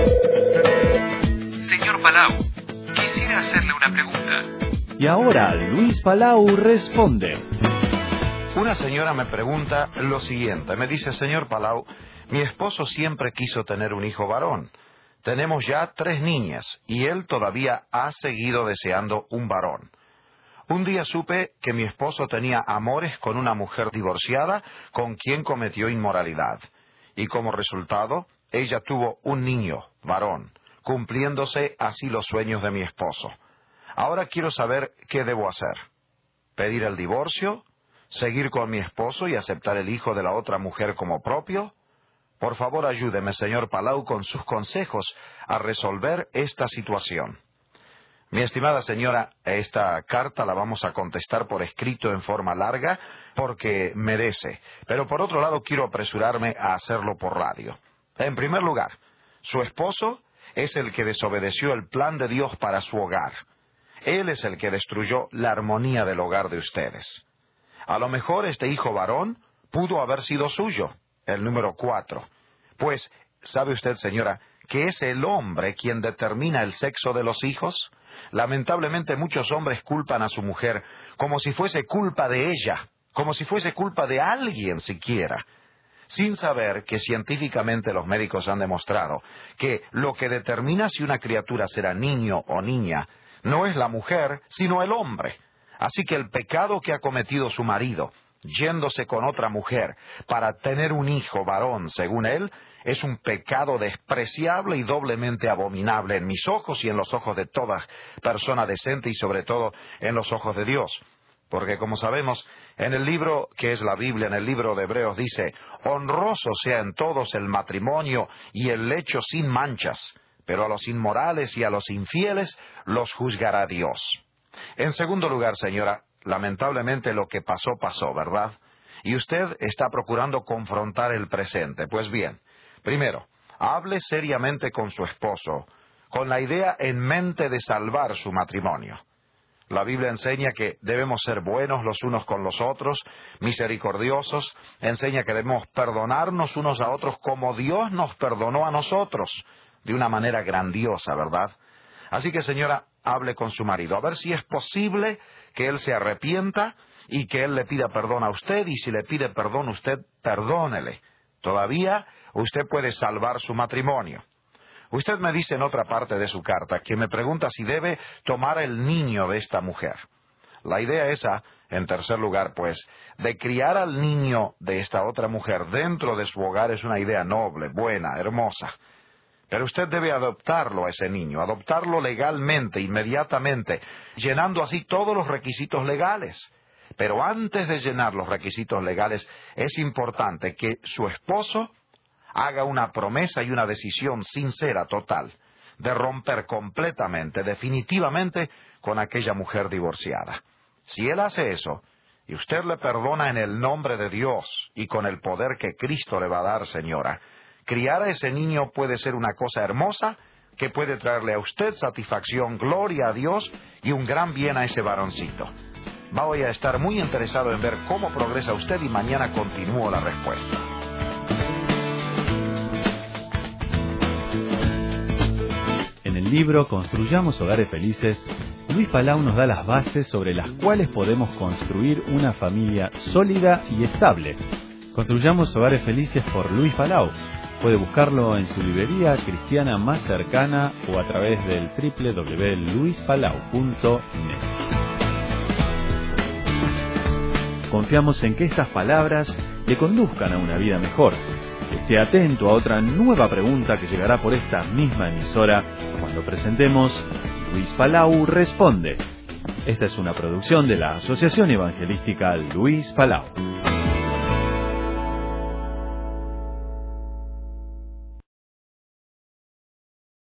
Señor Palau, quisiera hacerle una pregunta. Y ahora Luis Palau responde. Una señora me pregunta lo siguiente. Me dice: señor Palau, mi esposo siempre quiso tener un hijo varón. Tenemos ya 3 niñas y él todavía ha seguido deseando un varón. Un día supe que mi esposo tenía amores con una mujer divorciada con quien cometió inmoralidad. Y como resultado, ella tuvo un niño, varón, cumpliéndose así los sueños de mi esposo. Ahora quiero saber qué debo hacer. ¿Pedir el divorcio? ¿Seguir con mi esposo y aceptar el hijo de la otra mujer como propio? Por favor, ayúdeme, señor Palau, con sus consejos a resolver esta situación. Mi estimada señora, esta carta la vamos a contestar por escrito en forma larga porque merece. Pero por otro lado quiero apresurarme a hacerlo por radio. En primer lugar, su esposo es el que desobedeció el plan de Dios para su hogar. Él es el que destruyó la armonía del hogar de ustedes. A lo mejor este hijo varón pudo haber sido suyo, el número 4. Pues, ¿sabe usted, señora, que es el hombre quien determina el sexo de los hijos? Lamentablemente muchos hombres culpan a su mujer como si fuese culpa de ella, como si fuese culpa de alguien siquiera, sin saber que científicamente los médicos han demostrado que lo que determina si una criatura será niño o niña no es la mujer, sino el hombre. Así que el pecado que ha cometido su marido, yéndose con otra mujer para tener un hijo varón, según él, es un pecado despreciable y doblemente abominable en mis ojos y en los ojos de toda persona decente y sobre todo en los ojos de Dios. Porque como sabemos, en el libro que es la Biblia, en el libro de Hebreos dice: honroso sea en todos el matrimonio y el lecho sin manchas, pero a los inmorales y a los infieles los juzgará Dios. En segundo lugar, señora, lamentablemente lo que pasó, pasó, ¿verdad? Y usted está procurando confrontar el presente. Pues bien, primero, hable seriamente con su esposo, con la idea en mente de salvar su matrimonio. La Biblia enseña que debemos ser buenos los unos con los otros, misericordiosos, enseña que debemos perdonarnos unos a otros como Dios nos perdonó a nosotros, de una manera grandiosa, ¿verdad? Así que, señora, hable con su marido, a ver si es posible que él se arrepienta y que él le pida perdón a usted, y si le pide perdón usted, perdónele. Todavía usted puede salvar su matrimonio. Usted me dice en otra parte de su carta que me pregunta si debe tomar el niño de esta mujer. La idea esa, en tercer lugar, pues, de criar al niño de esta otra mujer dentro de su hogar es una idea noble, buena, hermosa. Pero usted debe adoptarlo a ese niño, adoptarlo legalmente, inmediatamente, llenando así todos los requisitos legales. Pero antes de llenar los requisitos legales, es importante que su esposo haga una promesa y una decisión sincera, total, de romper completamente, definitivamente, con aquella mujer divorciada. Si él hace eso, y usted le perdona en el nombre de Dios y con el poder que Cristo le va a dar, señora, criar a ese niño puede ser una cosa hermosa que puede traerle a usted satisfacción, gloria a Dios y un gran bien a ese varoncito. Voy a estar muy interesado en ver cómo progresa usted y mañana continúo la respuesta. En el libro Construyamos Hogares Felices, Luis Palau nos da las bases sobre las cuales podemos construir una familia sólida y estable. Construyamos Hogares Felices por Luis Palau. Puede buscarlo en su librería cristiana más cercana o a través del www.luispalau.net. Confiamos en que estas palabras le conduzcan a una vida mejor. Esté atento a otra nueva pregunta que llegará por esta misma emisora cuando presentemos Luis Palau Responde. Esta es una producción de la Asociación Evangelística Luis Palau.